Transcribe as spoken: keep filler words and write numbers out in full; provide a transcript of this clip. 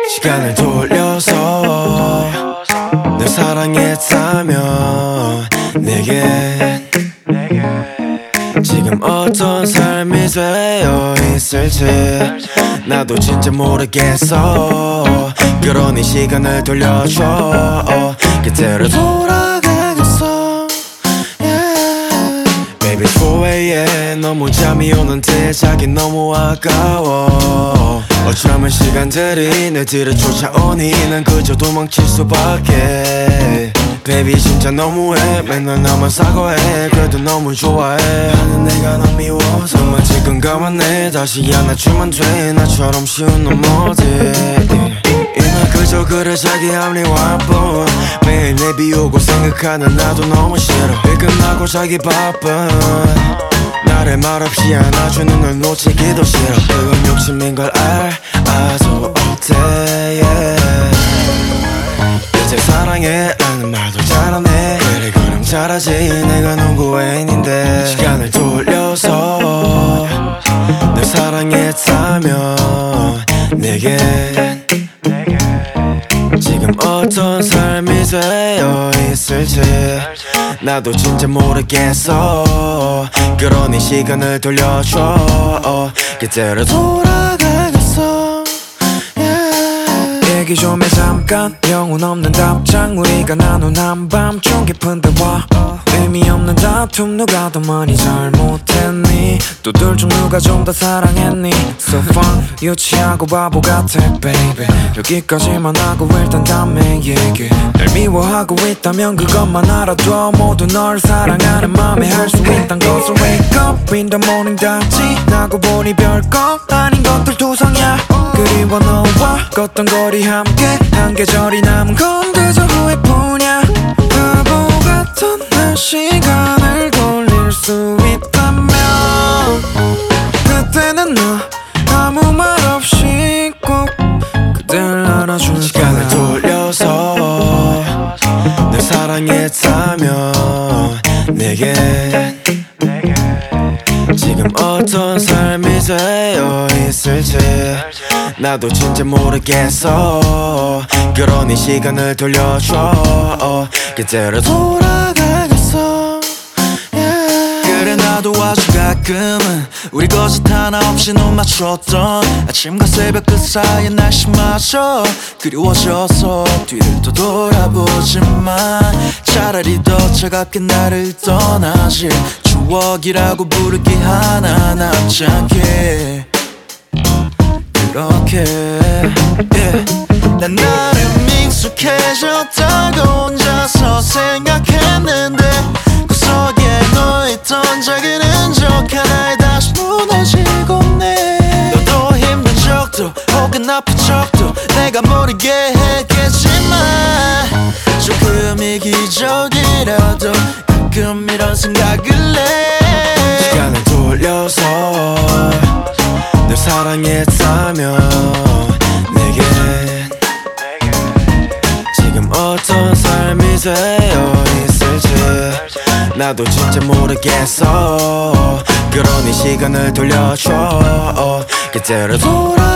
시간을 돌려서 널 사랑했다면 내겐 지금 어떤 삶이 되어 있을지 나도 진짜 모르겠어. 그러니 시간을 돌려줘. 그때로 돌아가겠어. yeah. Baby four a.m. 너무 잠이 오는데 자기 너무 아까워. 어쩌면 시간들이 내 뒤를 쫓아오니 난 그저 도망칠 수밖에. Baby 진짜 너무해. 맨날 나만 사과해. 그래도 너무 좋아해 하는 내가 넌 미워서 정말 지금 가만해. 다시 안아주면 돼. 나처럼 쉬운 놈 어디. 이날 그저 그래 자기 합리화할 뿐. 매일 내 비우고 생각하는 나도 너무 싫어. 일 끝나고 자기 바쁜 나를 말없이 안아주는 널 놓치기도 싫어. 그건 욕심인 걸 알아도 어때. yeah. 이제 사랑해 라는 말도 잘하네. 그래 그럼 잘하지. 내가 누구 애인인데. 시간을 돌려서 널 사랑했다면 내겐 지금 어떤 삶이 되어 있을지 나도 진짜 모르겠어. 그러니 시간을 돌려줘. 그때로 돌아가겠어. 얘기 좀 해 잠깐. 영혼 없는 답장. 우리가 나눈 한밤중 깊은 대화. 의미 없는 다툼. 누가 더 많이 잘못했니. 또 둘 중 누가 좀 더 사랑했니. So fun 유치하고 바보 같아 baby. 여기까지만 하고 일단 다음에 얘기. 날 미워하고 있다면 그것만 알아둬. 모두 널 사랑하는 맘에 할 수 있단 것을 wake up in the morning 다 지나고 보니 별거 아닌 것들 투성이야. 그리워 너와 걷던 거리 함께 한 계절이 남은 건 그저 후회뿐이야. 바보 같던 날 시간을 돌릴 수 있다면 그때는 너 아무 말 없이 꼭 그댈 안아줄 시간을 돌려서 널 사랑했다면 내겐 지금 어떤 삶이 되어 있을지 나도 진짜 모르겠어. 그러니 시간을 돌려줘. 그때로 돌아가겠어. yeah. 그래 나도 아주 가끔은 우리 거짓 하나 없이 눈 맞췄던 아침과 새벽 그 사이의 날씨마저 그리워져서 뒤를 또 돌아보지만 차라리 더 차갑게 나를 떠나지. 추억이라고 부르기 하나 남지 않게 그렇게 yeah. 난 나름 익숙해졌다고 혼자서 생각했는데 구석에 놓였던 작은 흔적 하나에 다시 무너지곤 해. 너도 힘든 적도 혹은 아픈 적도 내가 모르게 했겠지만 조금 이기적이라도 가끔 이런 생각을 해. 시간을 돌려서 널 사랑했다면 내겐 지금 어떤 삶이 되어 있을지 나도 진짜 모르겠어. 그러니 시간을 돌려줘. 그때로 돌아